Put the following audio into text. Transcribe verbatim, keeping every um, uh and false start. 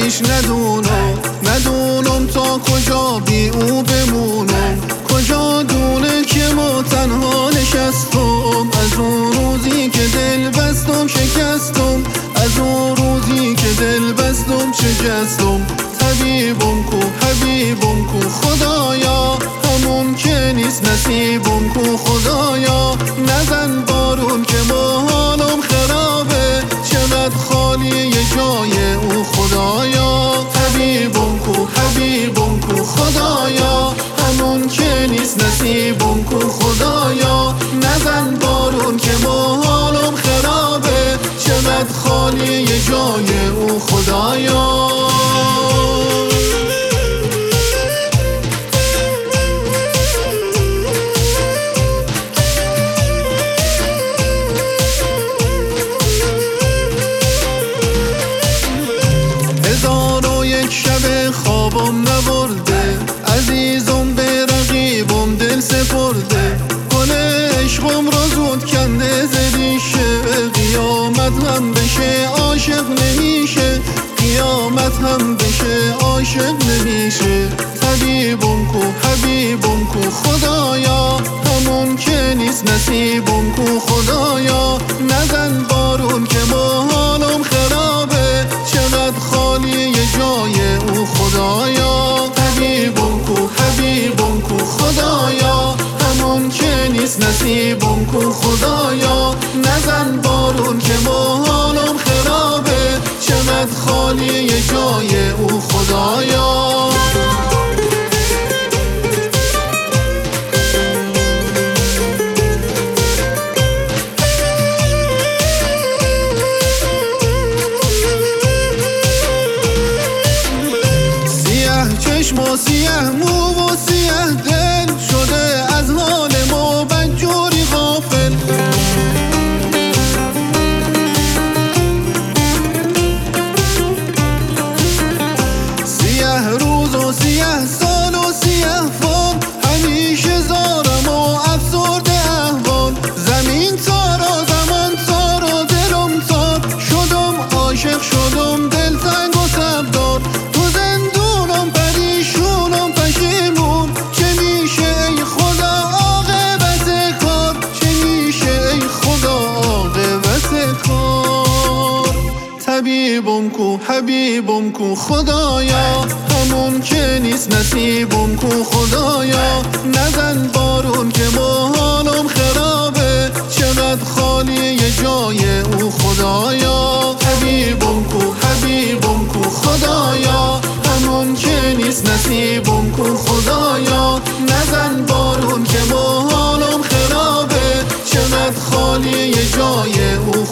هیچ ندونم، ندونم تا کجا بی او بمونم. کجا دونه که ما تنها نشستم، از اون روزی که دل بستم شکستم، از اون روزی که دل بستم شکستم. طبیبم کو حبیبم کو خدایا، همون که نیست نصیبم کو خدایا. نزن بارون که ما حالم خرابه، چقدر خالی جای او خدایا. طبیبم کو حبیبم کو خدایا، همون که نیست نصیبم کو خدایا. نزن بارون که ما حالم خرابه، چقدر خالی جای او خدایا. هزار و یک شب خوابم نبرده، عزیزم به رقیبم دل سپرده. گل عشقم را زود کنده زدیشه، قیامت هم بشه عاشق نمیشه، قیامت هم بشه عاشق نمیشه. طبیبم کو حبیبم کو خدایا، همون که نیست نصیبم کو خدایا. نزن بارون که ما حالم خرابه، چقدر خالی جای او خدایا. طبیبم کو حبیبم کو خدایا، همون که نیست نصیبم کو خدایا. نزن بارون که ما حالم خرابه، چقدر خالی جای او خدایا. چشم و سیه مو و سیه دل، شده از حال ما بدجوری غافل. سیه روز و سیه سال و سیه فال، همیشه زارم و افسرده احوال. زمین تارا زمان تارا دلم تار، شدم عاشق شدم دلتنگ و تبدار. طبیبم کو حبیبم کو خدایا، همون که نیست نصیبم کو خدایا. نزن بارون که ما حالم خرابه، چقدر خالی جای او خدایا. طبیبم کو حبیبم کو خدایا، همون که نیست نصیبم کو خدایا. نزن بارون که ما حالم خرابه، چقدر خالی جای او